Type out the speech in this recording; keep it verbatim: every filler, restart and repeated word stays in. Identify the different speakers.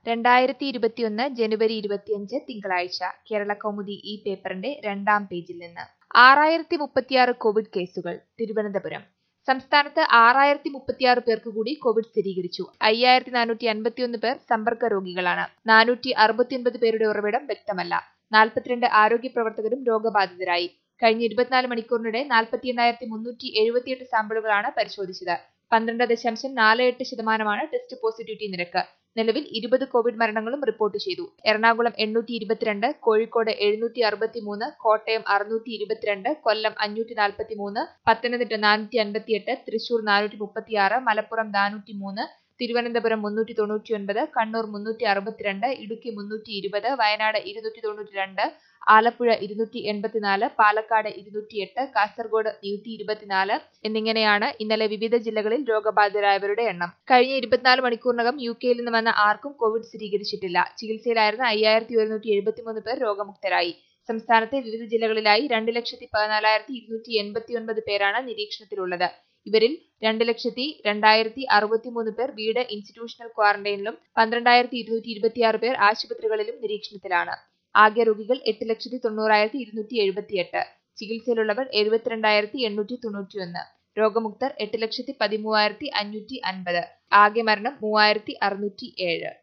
Speaker 1: രണ്ടായിരത്തി ഇരുപത്തിയൊന്ന് ജനുവരി ഇരുപത്തിയഞ്ച് തിങ്കളാഴ്ച കേരളകൗമുദി ഈ പേപ്പറിന്റെ രണ്ടാം പേജിൽ നിന്ന് ആറായിരത്തി മുപ്പത്തിയാറ് കോവിഡ് കേസുകൾ തിരുവനന്തപുരം. സംസ്ഥാനത്ത് ആറായിരത്തി മുപ്പത്തിയാറ് പേർക്ക് കൂടി കോവിഡ് സ്ഥിരീകരിച്ചു. അയ്യായിരത്തി നാനൂറ്റി അൻപത്തിയൊന്ന് പേർ സമ്പർക്ക രോഗികളാണ്. നാനൂറ്റി അറുപത്തിയൊൻപത് പേരുടെ ഉറവിടം വ്യക്തമല്ല. നാൽപ്പത്തിരണ്ട് ആരോഗ്യ പ്രവർത്തകരും രോഗബാധിതരായി. കഴിഞ്ഞ ഇരുപത്തിനാല് മണിക്കൂറിനിടെ നാൽപ്പത്തി എണ്ണായിരത്തി മുന്നൂറ്റി എഴുപത്തിയെട്ട് സാമ്പിളുകളാണ് പരിശോധിച്ചത്. പന്ത്രണ്ട് ദശാംശം നാല് എട്ട് ശതമാനമാണ് ടെസ്റ്റ് പോസിറ്റിവിറ്റി നിരക്ക്. നിലവിൽ ഇരുപത് കോവിഡ് മരണങ്ങളും റിപ്പോർട്ട് ചെയ്തു. എറണാകുളം എണ്ണൂറ്റി ഇരുപത്തിരണ്ട്, കോഴിക്കോട് എഴുന്നൂറ്റി അറുപത്തിമൂന്ന്, കോട്ടയം അറുന്നൂറ്റി ഇരുപത്തിരണ്ട്, കൊല്ലം അഞ്ഞൂറ്റി നാൽപ്പത്തിമൂന്ന്, പത്തനംതിട്ട നാനൂറ്റി അൻപത്തിയെട്ട്, തൃശൂർ നാനൂറ്റി മുപ്പത്തിയാറ്, മലപ്പുറം നാനൂറ്റി മൂന്ന്, തിരുവനന്തപുരം മുന്നൂറ്റി തൊണ്ണൂറ്റിയൊൻപത്, കണ്ണൂർ മുന്നൂറ്റി അറുപത്തിരണ്ട്, ഇടുക്കി മുന്നൂറ്റി ഇരുപത്, വയനാട് ഇരുന്നൂറ്റി തൊണ്ണൂറ്റി രണ്ട്, ആലപ്പുഴ ഇരുന്നൂറ്റി എൺപത്തിനാല്, പാലക്കാട് ഇരുന്നൂറ്റിയെട്ട്, കാസർഗോഡ് നൂറ്റി ഇരുപത്തിനാല് എന്നിങ്ങനെയാണ് ഇന്നലെ വിവിധ ജില്ലകളിൽ രോഗബാധിതരായവരുടെ എണ്ണം. കഴിഞ്ഞ ഇരുപത്തിനാല് മണിക്കൂറിനകം യു കെയിൽ നിന്ന് വന്ന ആർക്കും കോവിഡ് സ്ഥിരീകരിച്ചിട്ടില്ല. ചികിത്സയിലായിരുന്ന അയ്യായിരത്തി ഒരുന്നൂറ്റി എഴുപത്തിമൂന്ന് പേർ രോഗമുക്തരായി. സംസ്ഥാനത്തെ വിവിധ ജില്ലകളിലായി രണ്ട് ലക്ഷത്തി പതിനാലായിരത്തി ഇരുന്നൂറ്റി എൺപത്തിയൊൻപത് പേരാണ് നിരീക്ഷണത്തിലുള്ളത്. ഇവരിൽ രണ്ട് ലക്ഷത്തി രണ്ടായിരത്തി അറുപത്തിമൂന്ന് പേർ വീട് ഇൻസ്റ്റിറ്റ്യൂഷണൽ ക്വാറന്റൈനിലും പന്ത്രണ്ടായിരത്തി ഇരുന്നൂറ്റി ഇരുപത്തിയാറ് പേർ ആശുപത്രികളിലും നിരീക്ഷണത്തിലാണ്. ആകെ രോഗികൾ എട്ട് ലക്ഷത്തി തൊണ്ണൂറായിരത്തി ഇരുന്നൂറ്റി എഴുപത്തിയെട്ട്. ചികിത്സയിലുള്ളവർ എഴുപത്തിരണ്ടായിരത്തി എണ്ണൂറ്റി തൊണ്ണൂറ്റിയൊന്ന്. രോഗമുക്തർ എട്ട് ലക്ഷത്തി പതിമൂവായിരത്തി അഞ്ഞൂറ്റി അൻപത്. ആകെ മരണം മൂവായിരത്തി അറുന്നൂറ്റി ഏഴ്.